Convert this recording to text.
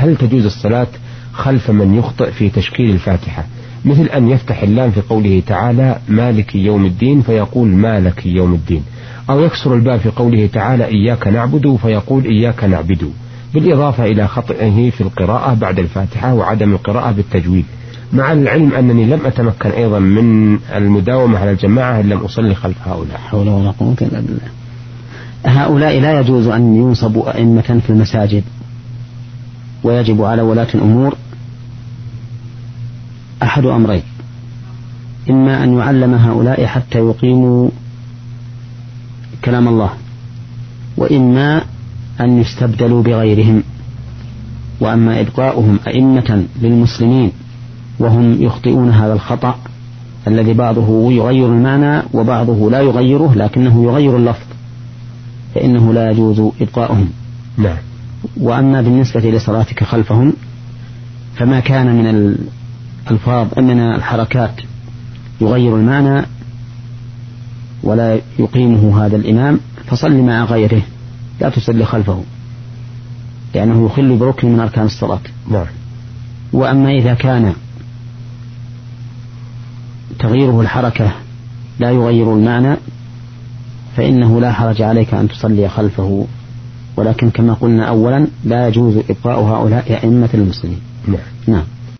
هل تجوز الصلاة خلف من يخطئ في تشكيل الفاتحة، مثل أن يفتح اللام في قوله تعالى مالك يوم الدين فيقول مالك يوم الدين، أو يكسر الباء في قوله تعالى إياك نعبد فيقول إياك نعبد، بالإضافة إلى خطئه في القراءة بعد الفاتحة وعدم القراءة بالتجويد، مع العلم أنني لم أتمكن أيضا من المداومة على الجماعة إن لم أصلي خلف هؤلاء. حول ولا قوة إلا بالله. هؤلاء لا يجوز أن ينصبوا أئمة في المساجد، ويجب على ولاة الأمور أحد أمرين: إما أن يعلم هؤلاء حتى يقيموا كلام الله، وإما أن يستبدلوا بغيرهم. وأما إبقاؤهم أئمة للمسلمين وهم يخطئون هذا الخطأ الذي بعضه يغير المعنى وبعضه لا يغيره لكنه يغير اللفظ، فإنه لا يجوز إبقاؤهم. نعم. وأما بالنسبة لصلاتك خلفهم فما كان من الألفاظ من الحركات يغير المعنى ولا يقيمه هذا الإمام فصل مع غيره، لا تصلي خلفه، لأنه يخل بركن من أركان الصلاة. نعم. وأما إذا كان تغييره الحركة لا يغير المعنى فإنه لا حرج عليك أن تصلي خلفه، ولكن كما قلنا أولا لا يجوز إبقاء هؤلاء أئمة المسلمين. نعم. نعم.